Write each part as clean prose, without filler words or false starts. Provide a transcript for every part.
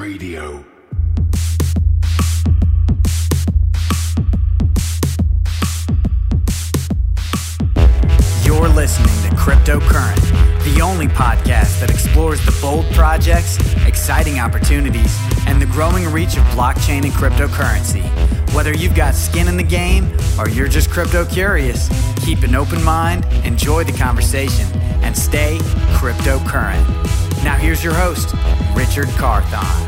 Radio. You're listening to Cryptocurrent, the only podcast that explores the bold projects, exciting opportunities, and the growing reach of blockchain and cryptocurrency. Whether you've got skin in the game or you're just crypto curious, keep an open mind, enjoy the conversation, and stay cryptocurrent. Now here's your host, Richard Carthon.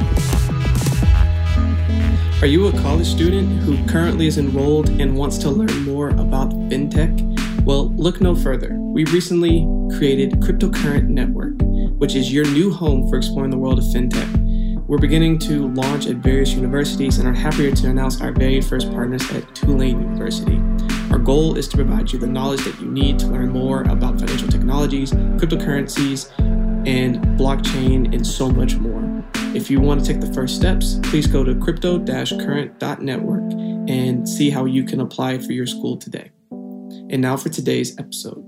Are you a college student who currently is enrolled and wants to learn more about fintech? Well, look no further. We recently created Cryptocurrent Network, which is your new home for exploring the world of fintech. We're beginning to launch at various universities and are happier to announce our very first partners at Tulane University. Our goal is to provide you the knowledge that you need to learn more about financial technologies, cryptocurrencies, and blockchain, and so much more. If you want to take the first steps, please go to crypto-current.network and see how you can apply for your school today. And now for today's episode.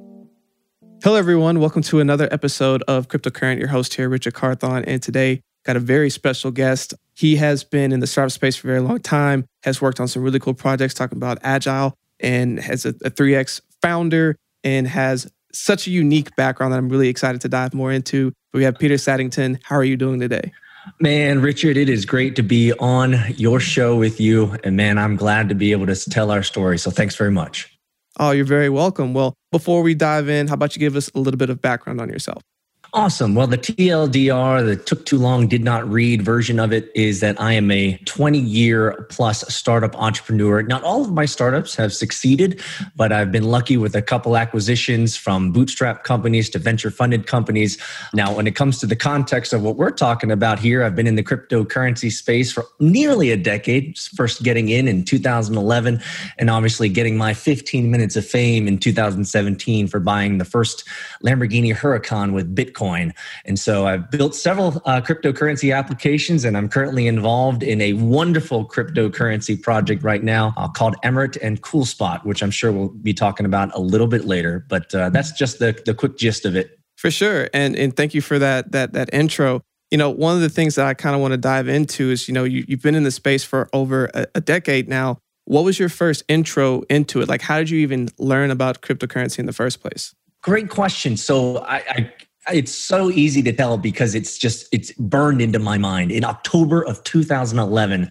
Hello, everyone. Welcome to another episode of Cryptocurrent. Your host here, Richard Carthon. And today, got a very special guest. He has been in the startup space for a very long time, has worked on some really cool projects talking about Agile, and has a 3X founder, and has such a unique background that I'm really excited to dive more into. We have Peter Saddington. How are you doing today? Man, Richard, it is great to be on your show with you. And man, I'm glad to be able to tell our story. So thanks very much. Oh, you're very welcome. Well, before we dive in, how about you give us a little bit of background on yourself? Awesome. Well, the TLDR, the took too long, did not read version of it is that I am a 20-year plus startup entrepreneur. Not all of my startups have succeeded, but I've been lucky with a couple acquisitions from bootstrap companies to venture-funded companies. Now, when it comes to the context of what we're talking about here, I've been in the cryptocurrency space for nearly a decade, first getting in 2011, and obviously getting my 15 minutes of fame in 2017 for buying the first Lamborghini Huracan with Bitcoin. And so I've built several cryptocurrency applications, and I'm currently involved in a wonderful cryptocurrency project right now called Emert and CoolSpot, which I'm sure we'll be talking about a little bit later. But that's just the quick gist of it. For sure. And thank you for that intro. You know, one of the things that I kind of want to dive into is, you know, you've been in the space for over a decade now. What was your first intro into it? Like, how did you even learn about cryptocurrency in the first place? Great question. So it's so easy to tell because it's burned into my mind. In October of 2011,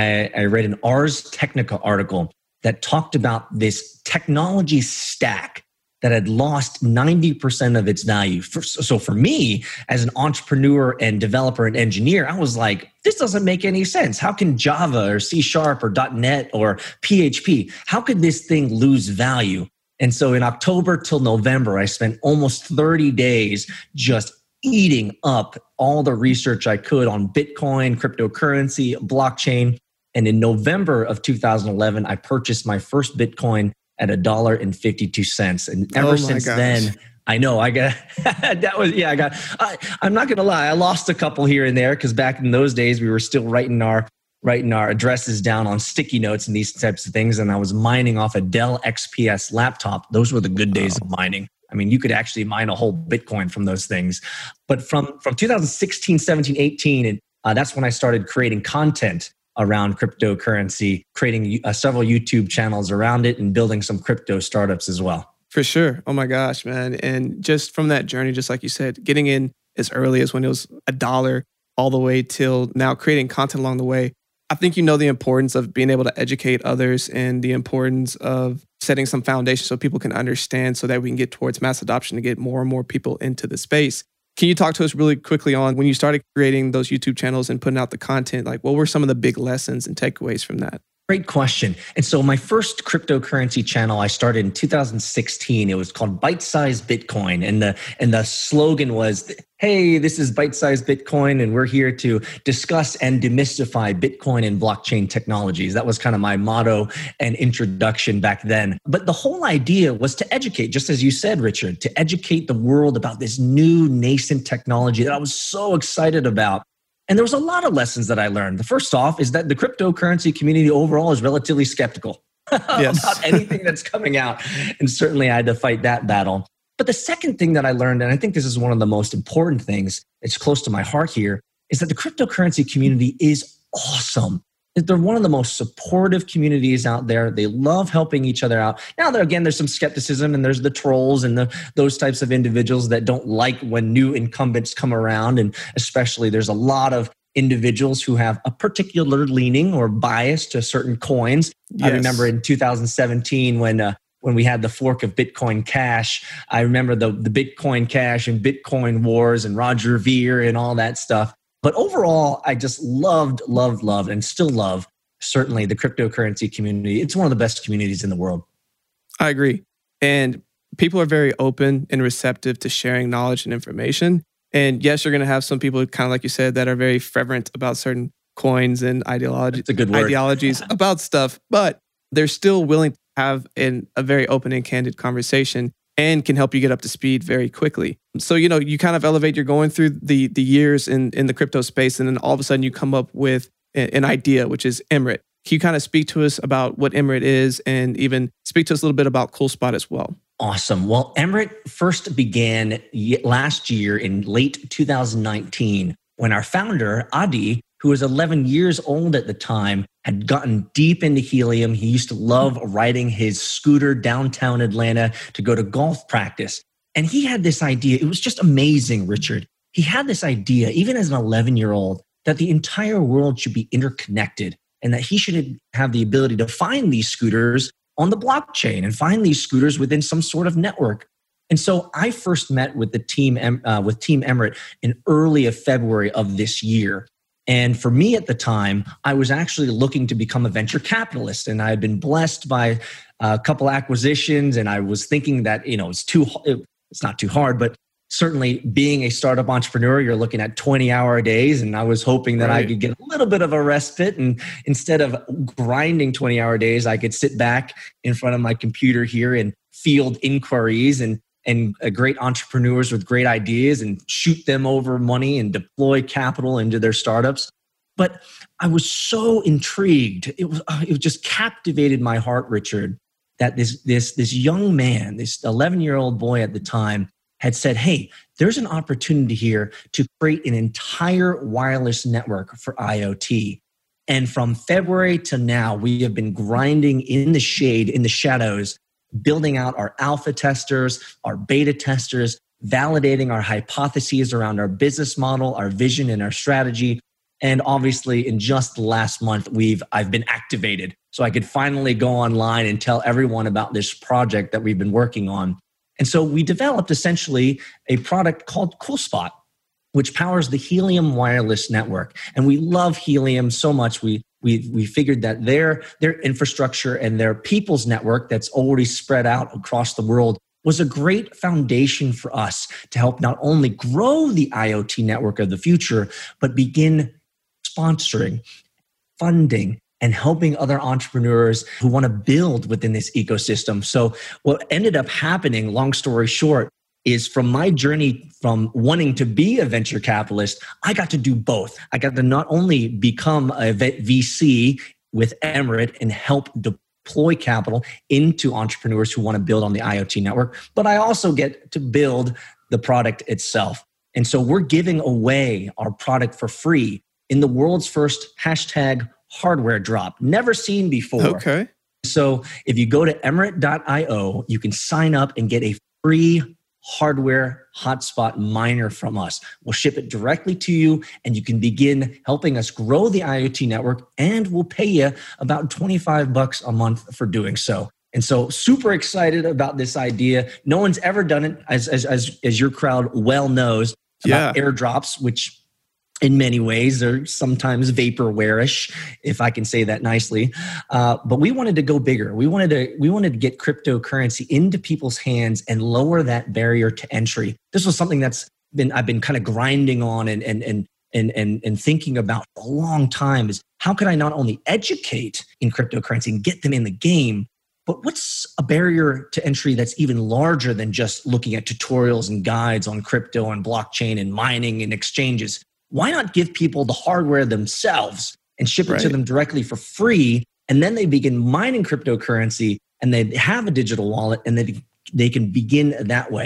I read an Ars Technica article that talked about this technology stack that had lost 90% of its value. So for me, as an entrepreneur and developer and engineer, I was like, this doesn't make any sense. How can Java or C# or .NET or PHP, how could this thing lose value? And so in October till November, I spent almost 30 days just eating up all the research I could on Bitcoin, cryptocurrency, blockchain. And in November of 2011, I purchased my first Bitcoin at $1.52. And ever since then, I know I'm not going to lie. I lost a couple here and there because back in those days, we were still writing our addresses down on sticky notes and these types of things. And I was mining off a Dell XPS laptop. Those were the good days of mining. I mean, you could actually mine a whole Bitcoin from those things. But from 2016, 17, 18, and that's when I started creating content around cryptocurrency, creating several YouTube channels around it and building some crypto startups as well. For sure. Oh my gosh, man. And just from that journey, just like you said, getting in as early as when it was $1 all the way till now, creating content along the way. I think you know the importance of being able to educate others and the importance of setting some foundation so people can understand so that we can get towards mass adoption to get more and more people into the space. Can you talk to us really quickly on when you started creating those YouTube channels and putting out the content? Like, what were some of the big lessons and takeaways from that? Great question. And so my first cryptocurrency channel I started in 2016. It was called Bite Size Bitcoin. And the slogan was, hey, this is Bite Size Bitcoin, and we're here to discuss and demystify Bitcoin and blockchain technologies. That was kind of my motto and introduction back then. But the whole idea was to educate, just as you said, Richard, to educate the world about this new nascent technology that I was so excited about. And there was a lot of lessons that I learned. The first off is that the cryptocurrency community overall is relatively skeptical about anything that's coming out. And certainly I had to fight that battle. But the second thing that I learned, and I think this is one of the most important things, it's close to my heart here, is that the cryptocurrency community is awesome. They're one of the most supportive communities out there. They love helping each other out. Now, there's some skepticism, and there's the trolls and those types of individuals that don't like when new incumbents come around. And especially there's a lot of individuals who have a particular leaning or bias to certain coins. Yes. I remember in 2017 when we had the fork of Bitcoin Cash. I remember the Bitcoin Cash and Bitcoin wars and Roger Ver and all that stuff. But overall, I just loved, and still love, certainly, the cryptocurrency community. It's one of the best communities in the world. I agree. And people are very open and receptive to sharing knowledge and information. And yes, you're going to have some people, kind of like you said, that are very fervent about certain coins and ideologies about stuff, but they're still willing to have a very open and candid conversation and can help you get up to speed very quickly. So, you kind of elevate, you're going through the years in the crypto space, and then all of a sudden you come up with an idea, which is Emrit. Can you kind of speak to us about what Emrit is, and even speak to us a little bit about CoolSpot as well? Awesome. Well, Emrit first began last year in late 2019 when our founder, Adi, who was 11 years old at the time, had gotten deep into helium. He used to love riding his scooter downtown Atlanta to go to golf practice. And he had this idea. It was just amazing, Richard. He had this idea, even as an 11-year-old, that the entire world should be interconnected and that he should have the ability to find these scooters on the blockchain and find these scooters within some sort of network. And so I first met with Team Emrit in early February of this year. And for me at the time, I was actually looking to become a venture capitalist, and I had been blessed by a couple acquisitions, and I was thinking that it's not too hard, but certainly being a startup entrepreneur, you're looking at 20-hour days, and I was hoping that I could get a little bit of a respite, and instead of grinding 20-hour days, I could sit back in front of my computer here and field inquiries and great entrepreneurs with great ideas and shoot them over money and deploy capital into their startups. But I was so intrigued. It just captivated my heart, Richard, that this young man, this 11-year-old boy at the time, had said, hey, there's an opportunity here to create an entire wireless network for IoT. And from February to now, we have been grinding in the shade, in the shadows, building out our alpha testers, our beta testers, validating our hypotheses around our business model, our vision, and our strategy. And obviously, in just the last month, I've been activated. So I could finally go online and tell everyone about this project that we've been working on. And so we developed essentially a product called CoolSpot, which powers the Helium wireless network. And we love Helium so much. We figured that their infrastructure and their people's network that's already spread out across the world was a great foundation for us to help not only grow the IoT network of the future, but begin sponsoring, funding, and helping other entrepreneurs who want to build within this ecosystem. So what ended up happening, long story short, is from my journey from wanting to be a venture capitalist, I got to do both. I got to not only become a VC with Emrit and help deploy capital into entrepreneurs who want to build on the IoT network, but I also get to build the product itself. And so we're giving away our product for free in the world's first #hardware drop, never seen before. Okay. So if you go to emrit.io, you can sign up and get a free hardware hotspot miner from us. We'll ship it directly to you, and you can begin helping us grow the IoT network, and we'll pay you about $25 a month for doing so. And so super excited about this idea. No one's ever done it, as your crowd well knows, about airdrops, which in many ways are sometimes vaporware-ish, if I can say that nicely. But we wanted to go bigger. We wanted to get cryptocurrency into people's hands and lower that barrier to entry. This was something I've been kind of grinding on and thinking about for a long time, is how can I not only educate in cryptocurrency and get them in the game, but what's a barrier to entry that's even larger than just looking at tutorials and guides on crypto and blockchain and mining and exchanges? Why not give people the hardware themselves and ship it to them directly for free? And then they begin mining cryptocurrency, and they have a digital wallet, and they can begin that way.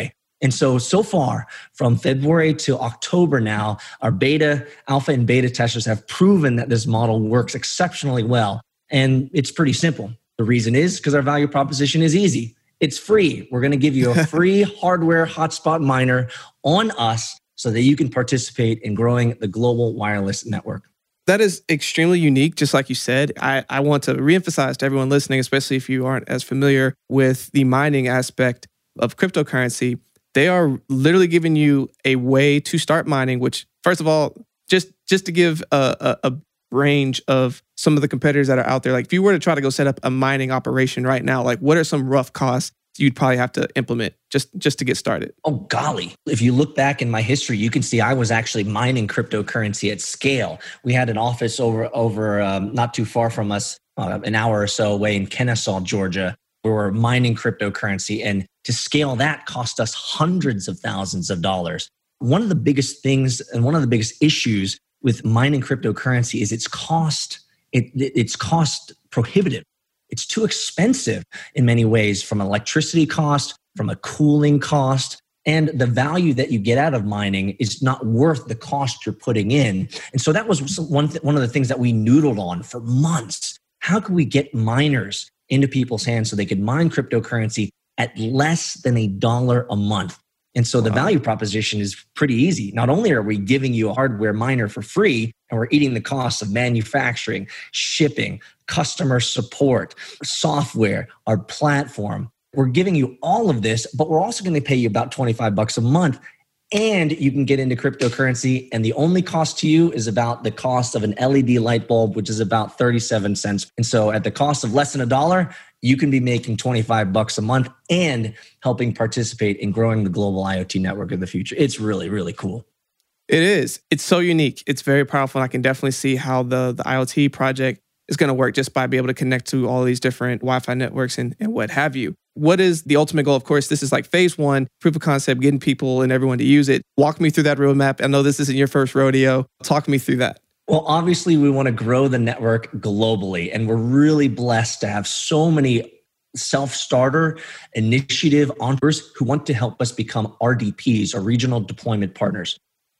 And so far, from February to October now, our alpha and beta testers have proven that this model works exceptionally well. And it's pretty simple. The reason is because our value proposition is easy. It's free. We're going to give you a free hardware hotspot miner on us so that you can participate in growing the global wireless network. That is extremely unique, just like you said. I want to reemphasize to everyone listening, especially if you aren't as familiar with the mining aspect of cryptocurrency. They are literally giving you a way to start mining, which, first of all, just to give a range of some of the competitors that are out there, like if you were to try to go set up a mining operation right now, like what are some rough costs you'd probably have to implement just to get started? Oh, golly. If you look back in my history, you can see I was actually mining cryptocurrency at scale. We had an office over not too far from us, an hour or so away in Kennesaw, Georgia. We were mining cryptocurrency, and to scale that cost us hundreds of thousands of dollars. One of the biggest things and one of the biggest issues with mining cryptocurrency is its cost. It's cost prohibitive. It's too expensive in many ways, from electricity cost, from a cooling cost, and the value that you get out of mining is not worth the cost you're putting in. And so that was one of the things that we noodled on for months. How can we get miners into people's hands so they could mine cryptocurrency at less than $1 a month? And so the value proposition is pretty easy. Not only are we giving you a hardware miner for free, and we're eating the costs of manufacturing, shipping, customer support, software, our platform. We're giving you all of this, but we're also going to pay you about $25 a month. And you can get into cryptocurrency, and the only cost to you is about the cost of an LED light bulb, which is about 37 cents. And so at the cost of less than $1, you can be making $25 a month and helping participate in growing the global IoT network of the future. It's really, really cool. It is. It's so unique. It's very powerful. And I can definitely see how the IoT project is going to work just by being able to connect to all these different Wi-Fi networks and what have you. What is the ultimate goal? Of course, this is like phase one, proof of concept, getting people and everyone to use it. Walk me through that roadmap. I know this isn't your first rodeo. Talk me through that. Well, obviously, we want to grow the network globally, and we're really blessed to have so many self-starter initiative entrepreneurs who want to help us become RDPs, or regional deployment partners.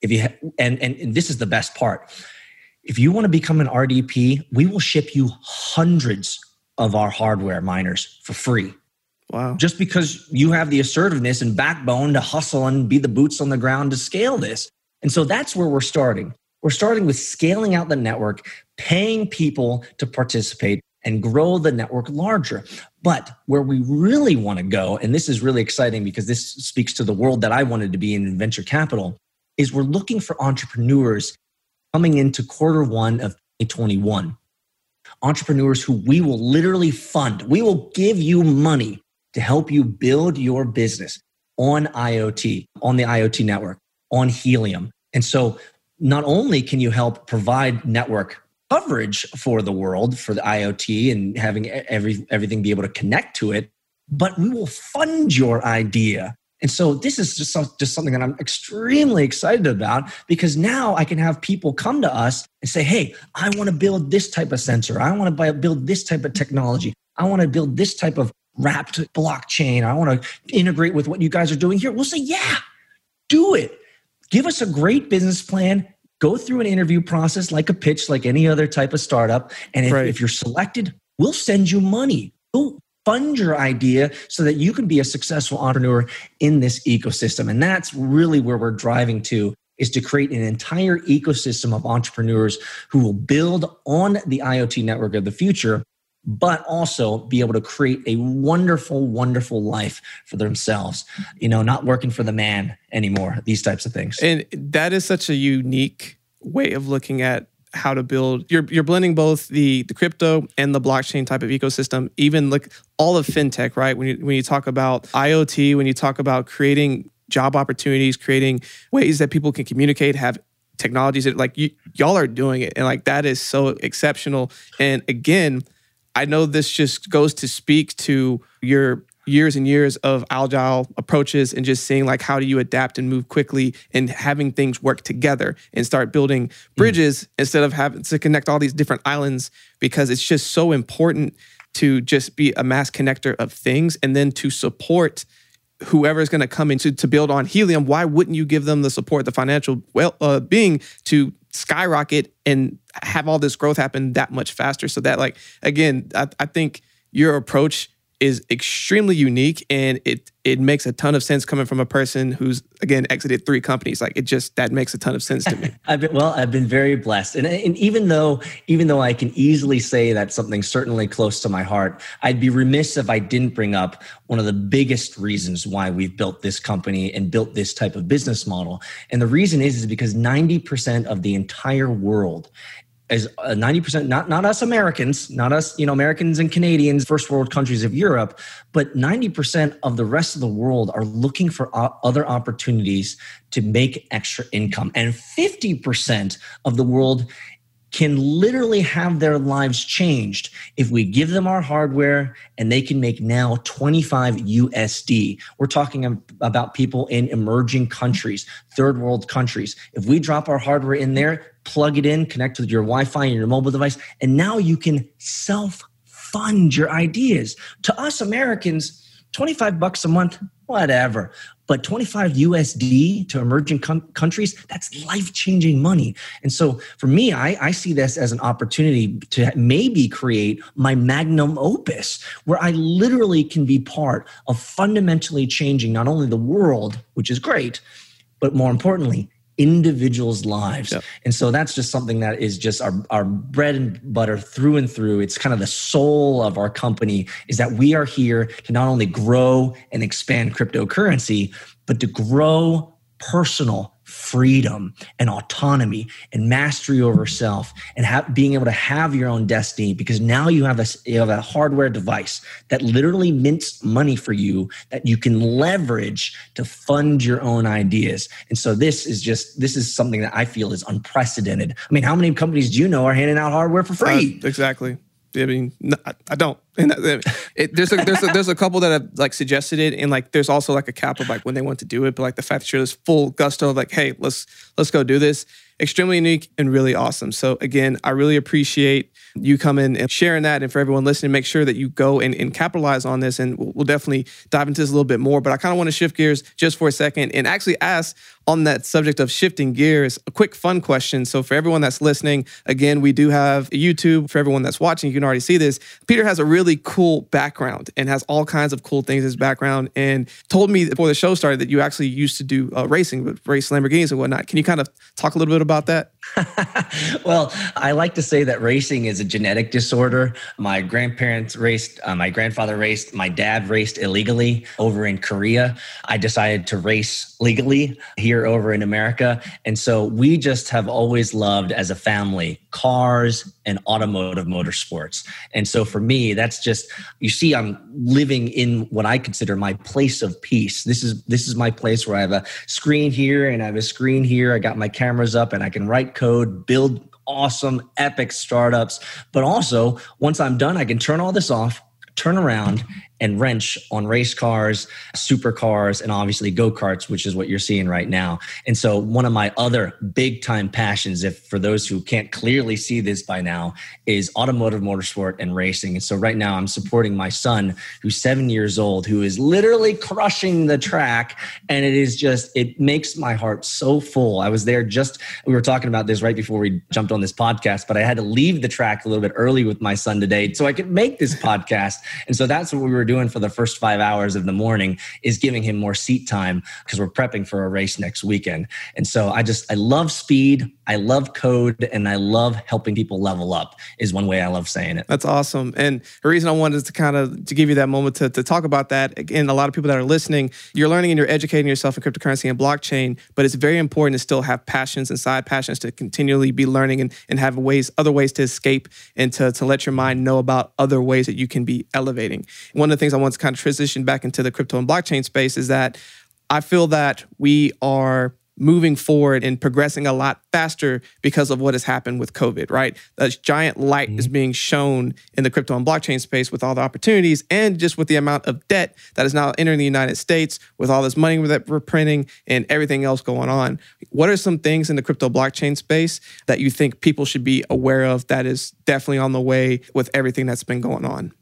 And this is the best part. If you want to become an RDP, we will ship you hundreds of our hardware miners for free. Wow. Just because you have the assertiveness and backbone to hustle and be the boots on the ground to scale this. And so that's where we're starting. We're starting with scaling out the network, paying people to participate and grow the network larger. But where we really want to go, and this is really exciting because this speaks to the world that I wanted to be in venture capital, is we're looking for entrepreneurs coming into Q1 of 2021. Entrepreneurs who we will literally fund. We will give you money to help you build your business on IoT, on the IoT network, on Helium. And so not only can you help provide network coverage for the world, for the IoT, and having everything be able to connect to it, but we will fund your idea. And so this is just something that I'm extremely excited about, because now I can have people come to us and say, hey, I want to build this type of sensor. I want to build this type of technology. I want to build this type of wrapped blockchain. I want to integrate with what you guys are doing here. We'll say, yeah, do it. Give us a great business plan. Go through an interview process like a pitch, like any other type of startup. And if you're selected, we'll send you money. We'll fund your idea so that you can be a successful entrepreneur in this ecosystem. And that's really where we're driving to, is to create an entire ecosystem of entrepreneurs who will build on the IoT network of the future, but also be able to create a wonderful, wonderful life for themselves, not working for the man anymore, these types of things. And that is such a unique way of looking at how to build. You're blending both the crypto and the blockchain type of ecosystem, even like all of fintech, right? When you talk about IoT, when you talk about creating job opportunities, creating ways that people can communicate, have technologies that y'all are doing it. And that is so exceptional. And again, I know this just goes to speak to your years and years of agile approaches and just seeing how do you adapt and move quickly and having things work together and start building bridges instead of having to connect all these different islands, because it's just so important to just be a mass connector of things and then to support whoever is going to come in to build on Helium, why wouldn't you give them the support, the financial being to skyrocket and have all this growth happen that much faster? So that, like, again, I think your approach is extremely unique, and it makes a ton of sense coming from a person who's, again, exited 3 companies. Like, that makes a ton of sense to me. I've been very blessed. And even though I can easily say that's something certainly close to my heart, I'd be remiss if I didn't bring up one of the biggest reasons why we've built this company and built this type of business model. And the reason is because 90% of the entire world is 90%, not us Americans, not us, Americans and Canadians, first world countries of Europe, but 90% of the rest of the world are looking for other opportunities to make extra income. And 50% of the world can literally have their lives changed if we give them our hardware and they can make now 25 USD. We're talking about people in emerging countries, third world countries. If we drop our hardware in there, plug it in, connect with your Wi-Fi and your mobile device, and now you can self-fund your ideas. To us Americans, $25 a month, whatever. But 25 USD to emerging countries, that's life-changing money. And so for me, I see this as an opportunity to maybe create my magnum opus, where I literally can be part of fundamentally changing not only the world, which is great, but more importantly, individuals' lives. Yep. And so that's just something that is just our bread and butter through and through. It's kind of the soul of our company, is that we are here to not only grow and expand cryptocurrency, but to grow personal freedom and autonomy and mastery over self, and being able to have your own destiny, because now you have a hardware device that literally mints money for you that you can leverage to fund your own ideas. And so this is something that I feel is unprecedented. I mean, how many companies do you know are handing out hardware for free? Exactly. I mean, no, I don't. And there's a couple that have like suggested it, and like there's also like a cap of like when they want to do it, but like the fact that you're this full gusto of like, hey, let's go do this. Extremely unique and really awesome. So again, I really appreciate you coming and sharing that. And for everyone listening, make sure that you go and capitalize on this. And we'll definitely dive into this a little bit more. But I kind of want to shift gears just for a second and actually ask, on that subject of shifting gears, a quick fun question. So for everyone that's listening, again, we do have YouTube. For everyone that's watching, you can already see this. Peter has a really cool background and has all kinds of cool things in his background, and told me before the show started that you actually used to do racing, but race Lamborghinis and whatnot. Can you kind of talk a little bit about that? Well, I like to say that racing is a genetic disorder. My grandparents raced, my grandfather raced, my dad raced illegally over in Korea. I decided to race legally here over in America. And so we just have always loved, as a family, cars and automotive motorsports. And so for me, that's just, you see, I'm living in what I consider my place of peace. This is my place where I have a screen here and I have a screen here. I got my cameras up and I can write code, build awesome, epic startups. But also, once I'm done, I can turn all this off, turn around and wrench on race cars, supercars, and obviously go-karts, which is what you're seeing right now. And so one of my other big time passions, if for those who can't clearly see this by now, is automotive motorsport and racing. And so right now I'm supporting my son, who's 7 years old, who is literally crushing the track. And it makes my heart so full. I was there we were talking about this right before we jumped on this podcast, but I had to leave the track a little bit early with my son today so I could make this podcast. And so that's what we were doing for the first 5 hours of the morning, is giving him more seat time, because we're prepping for a race next weekend. And so I love speed, I love code, and I love helping people level up, is one way I love saying it. That's awesome. And the reason I wanted to give you that moment to talk about that, again, a lot of people that are listening, you're learning and you're educating yourself in cryptocurrency and blockchain, but it's very important to still have passions and side passions to continually be learning and have other ways to escape and to let your mind know about other ways that you can be elevating. One of the things I want to kind of transition back into the crypto and blockchain space is that I feel that we are moving forward and progressing a lot faster because of what has happened with COVID, right? This giant light is being shown in the crypto and blockchain space with all the opportunities, and just with the amount of debt that is now entering the United States, with all this money that we're printing and everything else going on. What are some things in the crypto blockchain space that you think people should be aware of that is definitely on the way with everything that's been going on?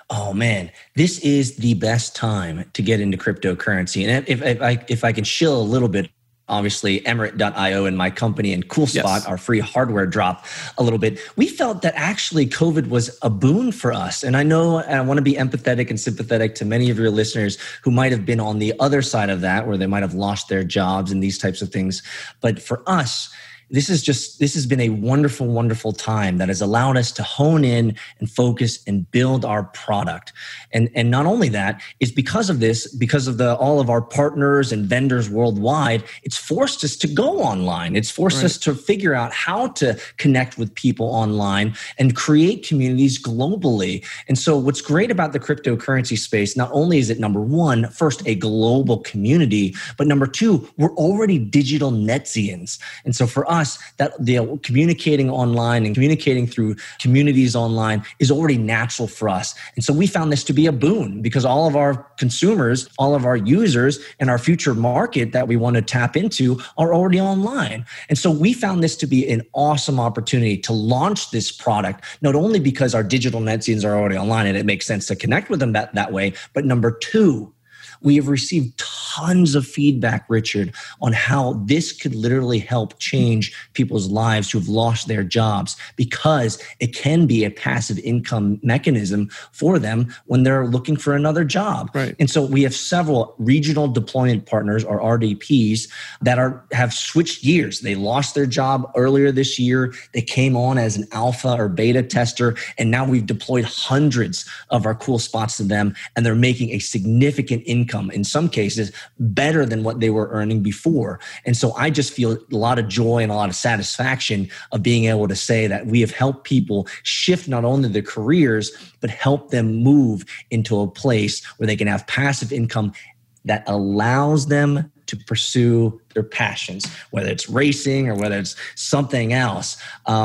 Oh man, this is the best time to get into cryptocurrency. And if I can shill a little bit, obviously Emirate.io and my company and CoolSpot, Yes. our free hardware drop a little bit. We felt that actually COVID was a boon for us. And I know I want to be empathetic and sympathetic to many of your listeners who might have been on the other side of that, where they might have lost their jobs and these types of things. But for us, this has been a wonderful, wonderful time that has allowed us to hone in and focus and build our product. And not only that, it's because of this, because of all of our partners and vendors worldwide, it's forced us to go online. It's forced us to figure out how to connect with people online and create communities globally. And so what's great about the cryptocurrency space, not only is it number one, first, a global community, but number two, we're already digital Netsians. And so for us, that the communicating online and communicating through communities online is already natural for us. And so we found this to be a boon because all of our consumers, all of our users, and our future market that we want to tap into are already online. And so we found this to be an awesome opportunity to launch this product, not only because our digital Netsians are already online and it makes sense to connect with them that way, but number two, we have received tons of feedback, Richard, on how this could literally help change people's lives who have lost their jobs because it can be a passive income mechanism for them when they're looking for another job. Right. And so we have several regional deployment partners, or RDPs, that have switched gears. They lost their job earlier this year. They came on as an alpha or beta tester, and now we've deployed hundreds of our CoolSpots to them, and they're making a significant income, in some cases better than what they were earning before. And so I just feel a lot of joy and a lot of satisfaction of being able to say that we have helped people shift not only their careers, but help them move into a place where they can have passive income that allows them to pursue their passions, whether it's racing or whether it's something else.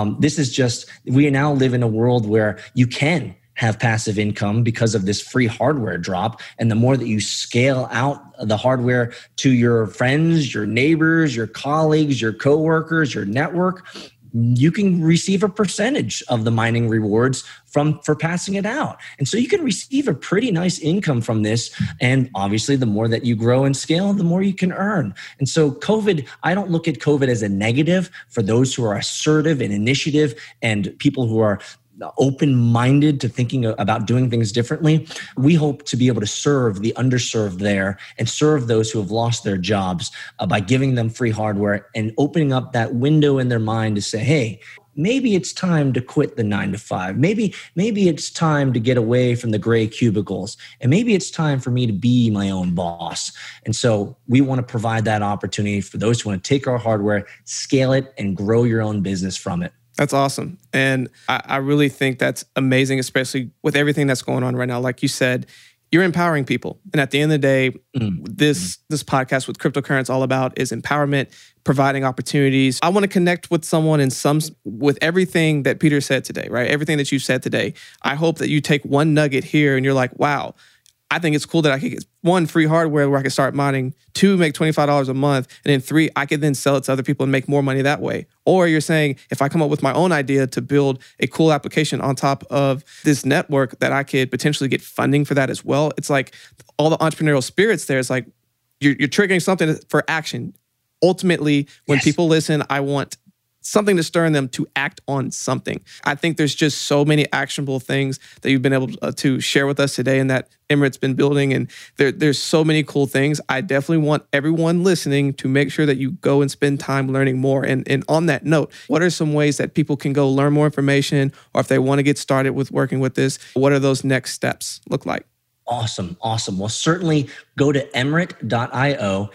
We now live in a world where you can have passive income because of this free hardware drop. And the more that you scale out the hardware to your friends, your neighbors, your colleagues, your coworkers, your network, you can receive a percentage of the mining rewards for passing it out. And so you can receive a pretty nice income from this. And obviously, the more that you grow and scale, the more you can earn. And so I don't look at COVID as a negative for those who are assertive and initiative and people who are open-minded to thinking about doing things differently. We hope to be able to serve the underserved there and serve those who have lost their jobs by giving them free hardware and opening up that window in their mind to say, hey, maybe it's time to quit the 9-to-5. Maybe it's time to get away from the gray cubicles. And maybe it's time for me to be my own boss. And so we want to provide that opportunity for those who want to take our hardware, scale it, and grow your own business from it. That's awesome. And I really think that's amazing, especially with everything that's going on right now. Like you said, you're empowering people. And at the end of the day, this podcast with Cryptocurrent's all about is empowerment, providing opportunities. I want to connect with someone with everything that Peter said today, right? Everything that you said today. I hope that you take one nugget here and you're like, wow, I think it's cool that I could get 1, free hardware where I can start mining, 2, make $25 a month, and then 3, I could then sell it to other people and make more money that way. Or you're saying, if I come up with my own idea to build a cool application on top of this network, that I could potentially get funding for that as well. It's like all the entrepreneurial spirits there. It's like you're triggering something for action. Ultimately, when people listen, I want something to stir in them to act on something. I think there's just so many actionable things that you've been able to share with us today and that Emirate's been building. And there's so many cool things. I definitely want everyone listening to make sure that you go and spend time learning more. And on that note, what are some ways that people can go learn more information, or if they want to get started with working with this, what are those next steps look like? Awesome. Well, certainly go to Emirate.io,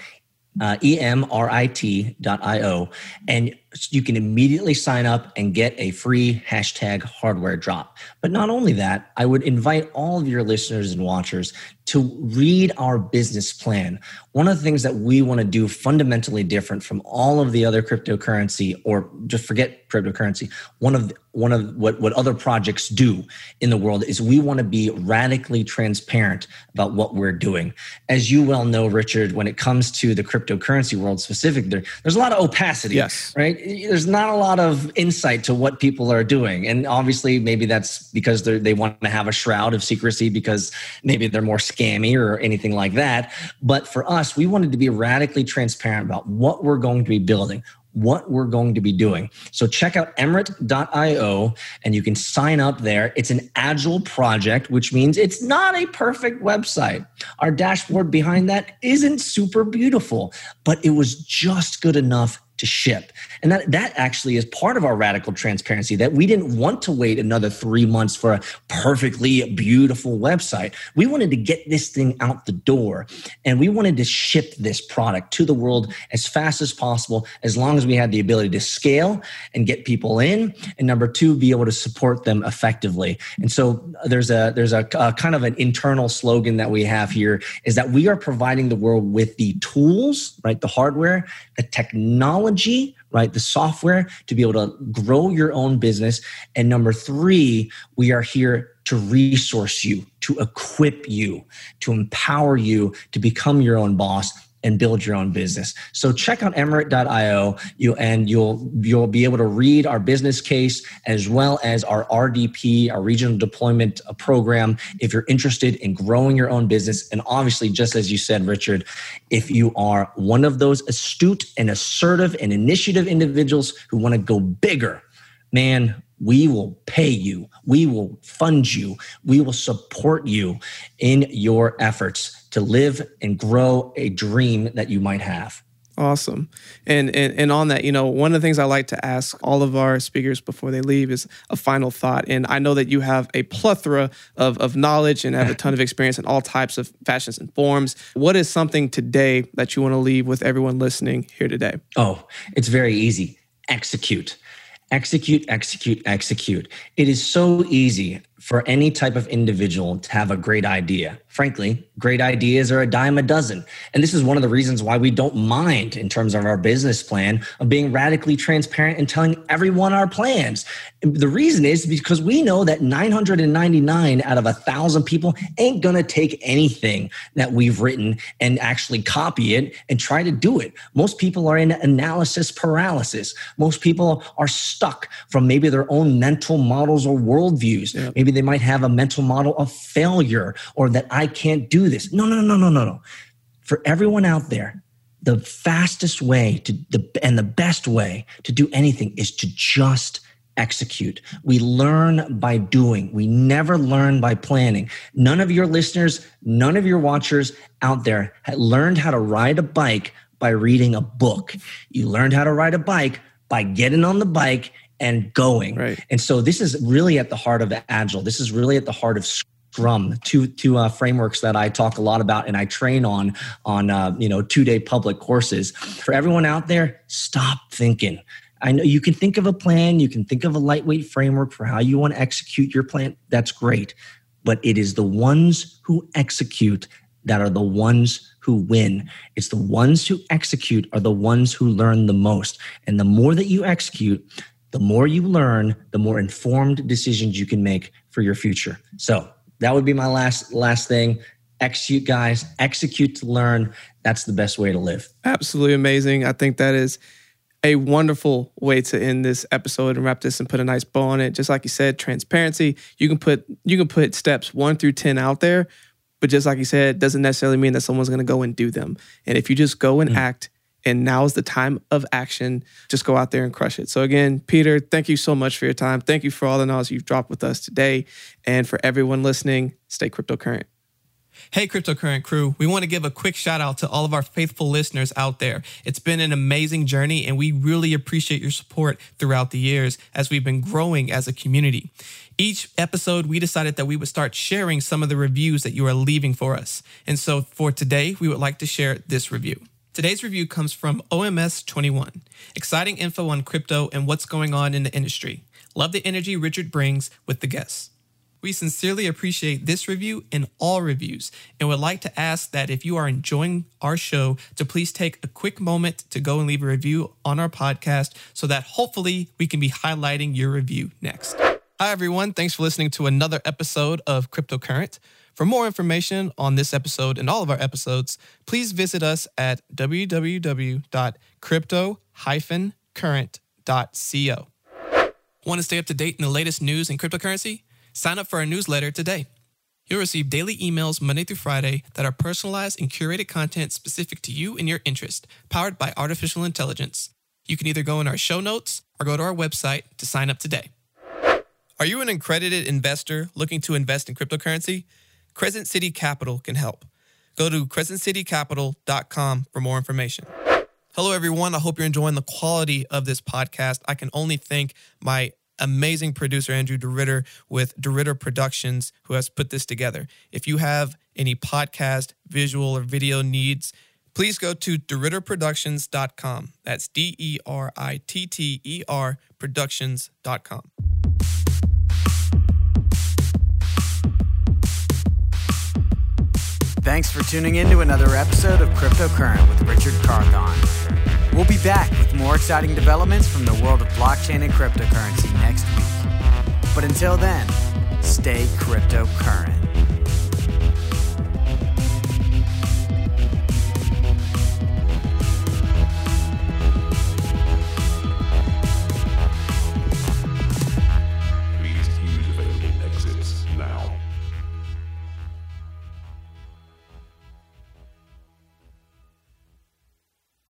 Emrit.io, and you can immediately sign up and get a free #hardware drop. But not only that, I would invite all of your listeners and watchers to read our business plan. One of the things that we want to do fundamentally different from all of the other cryptocurrency, or just forget cryptocurrency, one of what other projects do in the world is we want to be radically transparent about what we're doing. As you well know, Richard, when it comes to the cryptocurrency world specifically, there's a lot of opacity, right? there's not a lot of insight to what people are doing. And obviously, maybe that's because they want to have a shroud of secrecy because maybe they're more scammy or anything like that. But for us, we wanted to be radically transparent about what we're going to be building, what we're going to be doing. So check out emirate.io and you can sign up there. It's an agile project, which means it's not a perfect website. Our dashboard behind that isn't super beautiful, but it was just good enough to ship. And that actually is part of our radical transparency, that we didn't want to wait another 3 months for a perfectly beautiful website. We wanted to get this thing out the door, and we wanted to ship this product to the world as fast as possible, as long as we had the ability to scale and get people in, and number two, be able to support them effectively. And so there's a kind of an internal slogan that we have here, is that we are providing the world with the tools, right, the hardware, the technology, right, the software to be able to grow your own business. And number three, we are here to resource you, to equip you, to empower you to become your own boss and build your own business. So check out emirate.io, you'll be able to read our business case as well as our RDP, our regional deployment program, if you're interested in growing your own business. And obviously, just as you said, Richard, if you are one of those astute and assertive and initiative individuals who want to go bigger, man, we will pay you. We will fund you. We will support you in your efforts to live and grow a dream that you might have. Awesome. And on that, one of the things I like to ask all of our speakers before they leave is a final thought. And I know that you have a plethora of knowledge and have a ton of experience in all types of fashions and forms. What is something today that you want to leave with everyone listening here today? Oh, it's very easy. Execute. Execute, execute, execute. It is so easy for any type of individual to have a great idea. Frankly, great ideas are a dime a dozen. And this is one of the reasons why we don't mind, in terms of our business plan, of being radically transparent and telling everyone our plans. And the reason is because we know that 999 out of 1,000 people ain't going to take anything that we've written and actually copy it and try to do it. Most people are in analysis paralysis. Most people are stuck from maybe their own mental models or worldviews. Yep. Maybe they might have a mental model of failure or that I can't do this. No. For everyone out there, the fastest way and the best way to do anything is to just execute. We learn by doing. We never learn by planning. None of your listeners, none of your watchers out there had learned how to ride a bike by reading a book. You learned how to ride a bike by getting on the bike and going. Right. And so this is really at the heart of Agile. This is really at the heart of Scrum, two frameworks that I talk a lot about and I train on 2-day public courses. For everyone out there, stop thinking. I know you can think of a plan, you can think of a lightweight framework for how you want to execute your plan. That's great. But it is the ones who execute that are the ones who win. It's the ones who execute are the ones who learn the most. And the more that you execute, the more you learn, the more informed decisions you can make for your future. So that would be my last thing. Execute, guys. Execute to learn. That's the best way to live. Absolutely amazing. I think that is a wonderful way to end this episode and wrap this and put a nice bow on it. Just like you said, transparency. You can put steps 1 through 10 out there, but just like you said, it doesn't necessarily mean that someone's going to go and do them. And if you just go and act, and now is the time of action, just go out there and crush it. So again, Peter, thank you so much for your time. Thank you for all the knowledge you've dropped with us today. And for everyone listening, stay cryptocurrent. Hey, Cryptocurrent crew, we want to give a quick shout out to all of our faithful listeners out there. It's been an amazing journey, and we really appreciate your support throughout the years as we've been growing as a community. Each episode, we decided that we would start sharing some of the reviews that you are leaving for us. And so for today, we would like to share this review. Today's review comes from OMS21. Exciting info on crypto and what's going on in the industry. Love the energy Richard brings with the guests. We sincerely appreciate this review and all reviews, and would like to ask that if you are enjoying our show, to please take a quick moment to go and leave a review on our podcast so that hopefully we can be highlighting your review next. Hi, everyone. Thanks for listening to another episode of Cryptocurrent. For more information on this episode and all of our episodes, please visit us at www.crypto-current.com. cryptocurrent.co. Want to stay up to date in the latest news in cryptocurrency? Sign up for our newsletter today. You'll receive daily emails Monday through Friday that are personalized and curated content specific to you and your interest, powered by artificial intelligence. You can either go in our show notes or go to our website to sign up today. Are you an accredited investor looking to invest in cryptocurrency? Crescent City Capital can help. Go to crescentcitycapital.com for more information. Hello, everyone. I hope you're enjoying the quality of this podcast. I can only thank my amazing producer, Andrew DeRitter, with DeRitter Productions, who has put this together. If you have any podcast, visual, or video needs, please go to DeRitterProductions.com. That's DERITTER Productions.com. Thanks for tuning in to another episode of Cryptocurrent with Richard Carthon. We'll be back with more exciting developments from the world of blockchain and cryptocurrency next week. But until then, stay cryptocurrent.